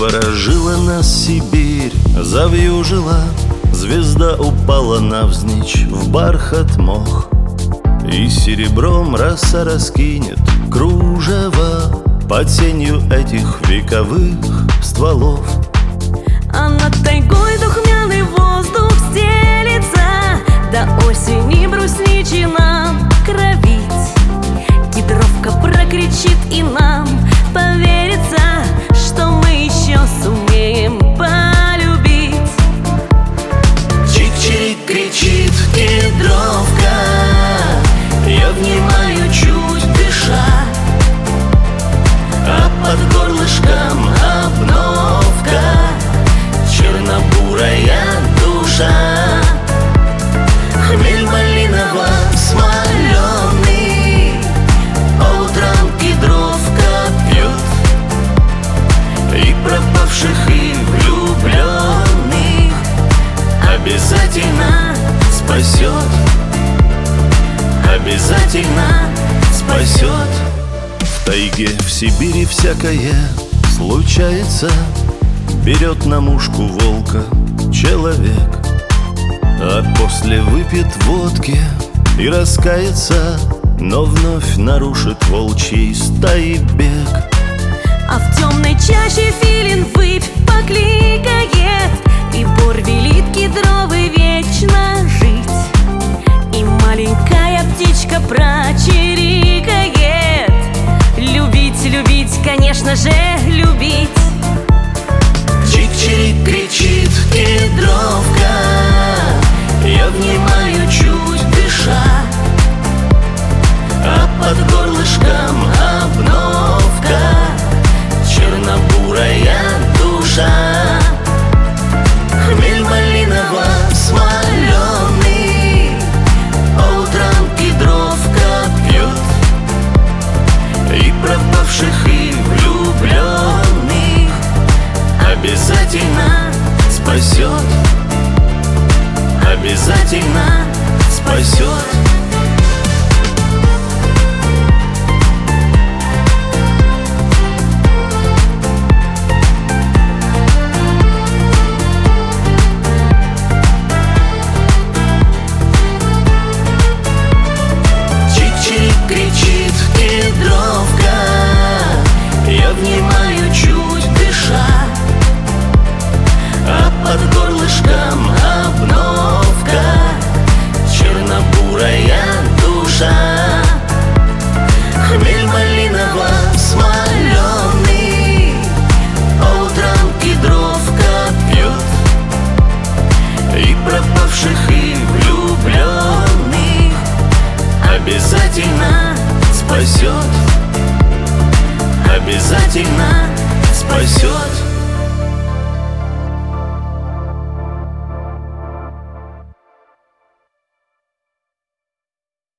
Приворожила нас Сибирь, завьюжила, звезда упала навзничь в бархат мох, и серебром роса раскинет кружево под сенью этих вековых стволов. А над тайгой духмяный воздух стелится, до осени брусничина кровить. Кедровка прокричит, и нам поверится, что мы еще сумеем полюбить. Чик-чирик кричит кедровка, я внимаю, чуть дыша, а под горлышком обновка, чернобурая душа. Хмель малиново-смоленый, по утрам кедровка пьет, и пропавших, и влюбленных обязательно спасет, обязательно спасет. В тайге, в Сибири всякое случается, берет на мушку волка человек, а после выпьет водки и раскается, но вновь нарушит волчьей стаи бег. А в темной чаще филин выпь покликает, и бор велит кедровый вечно жить. И маленькая птичка прочирикает: любить, любить, конечно же, любить. Чик-чирик кричит кедровка, я внимаю, чуть дыша, а под горлышком обновка, чернобурая душа. Хмель малиново-смоленый, по утрам кедровка пьет, и пропавших, и влюбленных обязательно спасет, обязательно спасет. Чик-чирик кричит кедровка, я внимаю, чуть дыша, а под горлышком обновка, чернобурая душа. Хмель малиново-смоленый, по утрам кедровка пьет, и пропавших, и влюбленных обязательно спасет, обязательно спасет.